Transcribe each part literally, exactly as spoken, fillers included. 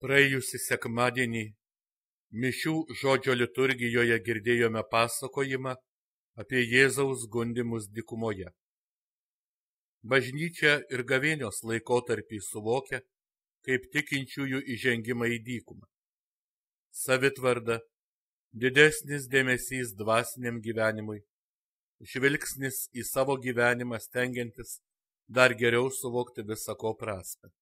Praėjusį sekmadienį mišių žodžio liturgijoje girdėjome pasakojimą apie Jėzaus gundymus dykumoje. Bažnyčia ir gavėnios laikotarpį suvokia kaip tikinčiųjų įžengimą į dykumą. Savitvarda, didesnis dėmesys dvasiniam gyvenimui, žvilgsnis į savo gyvenimą stengiantis dar geriau suvokti visa ko prasmę.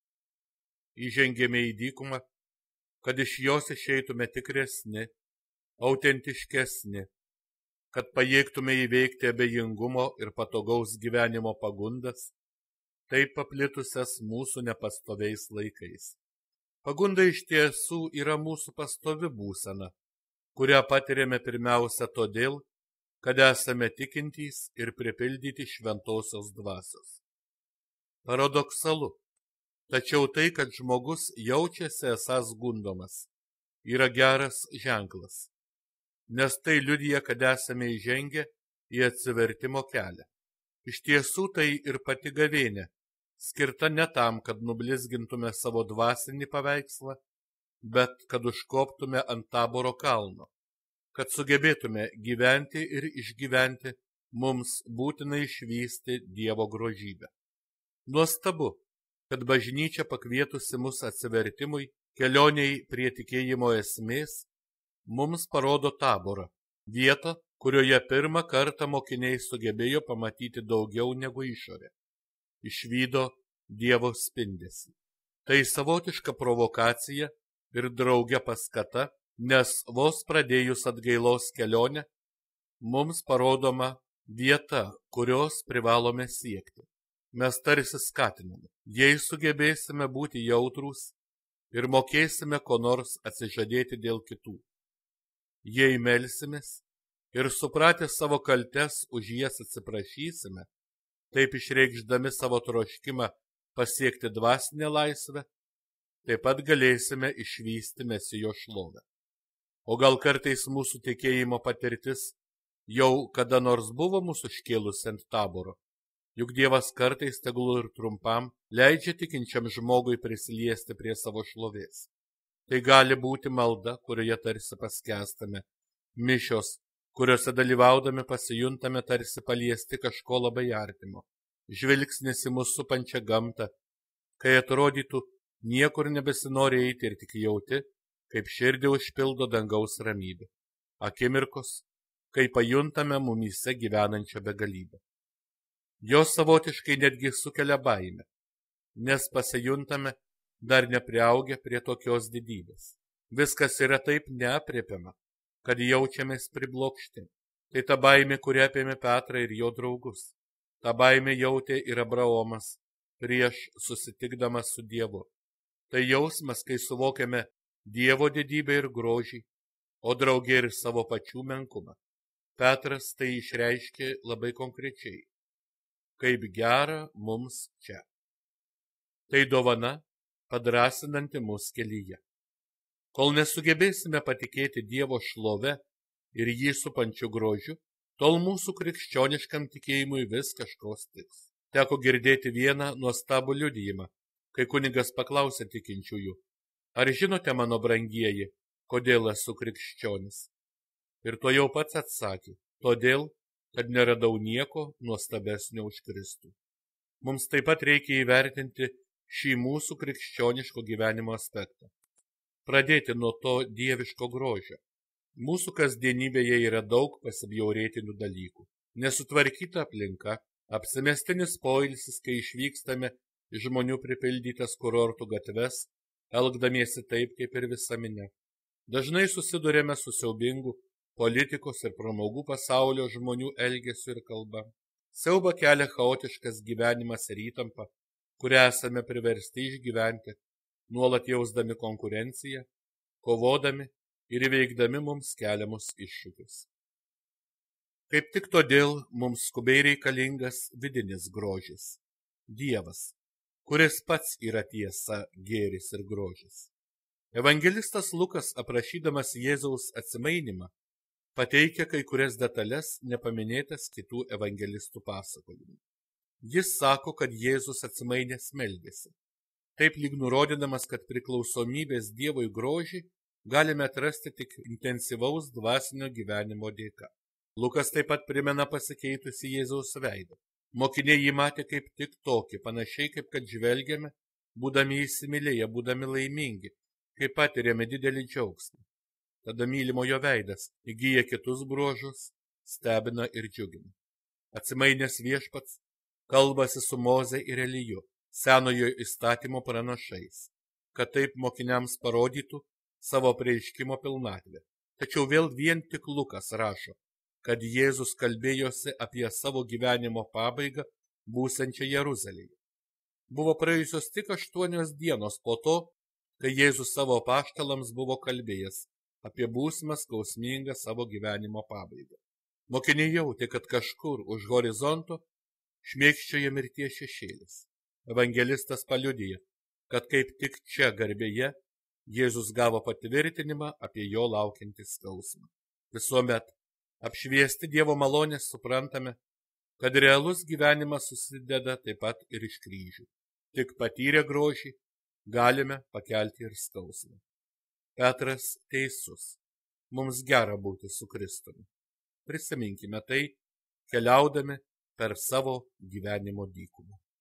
Įžengėme į dykumą, kad iš jos išeitume tikresni, autentiškesni, kad pajėgtume įveikti abejingumo ir patogaus gyvenimo pagundas, taip paplitusias mūsų nepastoviais laikais. Pagunda iš tiesų yra mūsų pastovi būsena, kurią patiriame pirmiausia todėl, kad esame tikintys ir pripildyti šventosios dvasios. Paradoksalu, tačiau tai, kad žmogus jaučiasi esąs gundomas, yra geras ženklas, nes tai liudija, kad esame įžengę į atsivertimo kelią. Iš tiesų tai ir pati gavėnia, skirta ne tam, kad nublizgintume savo dvasinį paveikslą, bet kad užkoptume ant Taboro kalno, kad sugebėtume gyventi ir išgyventi mums būtinai išvysti Dievo grožybę. Nuostabu, kad bažnyčia pakvietusi mus atsivertimui, kelioniai prie tikėjimo esmės, mums parodo Taborą, vietą, kurioje pirmą kartą mokiniai sugebėjo pamatyti daugiau negu išorė. Išvydo Dievo spindesį. Tai savotiška provokacija ir drauge paskata, nes vos pradėjus atgailos kelionę, mums parodoma vieta, kurios privalome siekti. Mes tarsi skatiname, jei sugebėsime būti jautrūs ir mokėsime ko nors atsižadėti dėl kitų. Jei melsimės ir supratę savo kaltes už jas atsiprašysime, taip išreikšdami savo troškimą pasiekti dvasinę laisvę, taip pat galėsime išvysti Mesijo šlovę. O gal kartais mūsų tikėjimo patirtis jau kada nors buvo mūsų iškėlusi ant Taboro? Juk Dievas kartais tegul ir trumpam leidžia tikinčiam žmogui prisiliesti prie savo šlovės. Tai gali būti malda, kurioje tarsi paskęstame, mišios, kuriuose dalyvaudami pasijuntame tarsi paliesti kažko labai artimo, žvilgsnis į mūsų supančią gamtą, kai atrodytų niekur nebesinori eiti ir tik jauti, kaip širdį užpildo dangaus ramybė, akimirkos, kai pajuntame mumyse gyvenančią begalybę. Jos savotiškai netgi sukelia baimę, nes pasijuntame dar nepriaugę prie tokios didybės. Viskas yra taip neaprėpiama, kad jaučiamės priblokšti. Tai ta baimė, kuri apėmė Petrą ir jo draugus. Ta baimė jautė ir Abraomas prieš susitikdamas su Dievu. Tai jausmas, kai suvokiame Dievo didybę ir grožį, o draugė ir savo pačių menkumą. Petras tai išreiškė labai konkrečiai. Kaip gera mums čia. Tai dovana, padrasinanti mus kelyje. Kol nesugebėsime patikėti Dievo šlove ir jį supančiu grožiu, tol mūsų krikščioniškam tikėjimui vis kažko stigs. Teko girdėti vieną nuostabų liudijimą, kai kunigas paklausė tikinčiųjų, ar žinote, mano brangieji, kodėl esu krikščionis? Ir to jau pats atsakė, todėl, kad neradau nieko nuostabesnio už Kristų. Mums taip pat reikia įvertinti šį mūsų krikščioniško gyvenimo aspektą. Pradėti nuo to dieviško grožio. Mūsų kasdienybėje yra daug pasibjaurėtinų dalykų. Nesutvarkyta aplinka, apsimestinis poilsis, kai išvykstame į žmonių pripildytas kurortų gatves, elgdamiesi taip, kaip ir visa minia. Dažnai susidurėme su siaubingu politikos ir pramogų pasaulio žmonių elgesiu ir kalba. Siaubą kelia chaotiškas gyvenimas ir įtampa, kurią esame priversti išgyventi, nuolat jausdami konkurenciją, kovodami ir įveikdami mums keliamus iššūkius. Kaip tik todėl mums skubiai reikalingas vidinis grožis – Dievas, kuris pats yra tiesa, gėris ir grožis. Evangelistas Lukas, aprašydamas Jėzaus atsimainimą, pateikia kai kurias detalės nepaminėtas kitų evangelistų pasakojimų. Jis sako, kad Jėzus atsimainęs meldėsi. taip lyg nurodydamas, kad priklausomybės Dievui grožį galime atrasti tik intensyvaus dvasinio gyvenimo dėka. Lukas taip pat primena pasikeitusi Jėzaus veidą. Mokiniai jį matė kaip tik tokį, panašiai kaip kad žvelgiame, būdami įsimylėję, būdami laimingi, kai patiriame didelį džiaugsmą. Tada mylimojo veidas įgyja kitus bruožus, stebina ir džiugina. Atsimainęs viešpats kalbasi su Moze ir Eliju, senojo įstatymo pranašais, kad taip mokiniams parodytų savo apreiškimo pilnatvę. Tačiau vėl vien tik Lukas rašo, kad Jėzus kalbėjosi apie savo gyvenimo pabaigą būsiančią Jeruzalėje. Buvo praėjusios tik aštuonios dienos po to, kai Jėzus savo apaštalams buvo kalbėjęs apie būsimą skausmingą savo gyvenimo pabaigą. Mokiniai jautė, kad kažkur už horizonto šmėkščioja mirties šešėlis. Evangelistas paliudija, kad kaip tik čia garbėje Jėzus gavo patvirtinimą apie jo laukiantį skausmą. Visuomet apšviesti Dievo malonės suprantame, kad realus gyvenimas susideda taip pat ir iš kryžių. Tik patyrę grožį galime pakelti ir skausmą. Petras teisus. Mums gera būti su Kristumi. Prisiminkime tai, keliaudami per savo gyvenimo dykumą.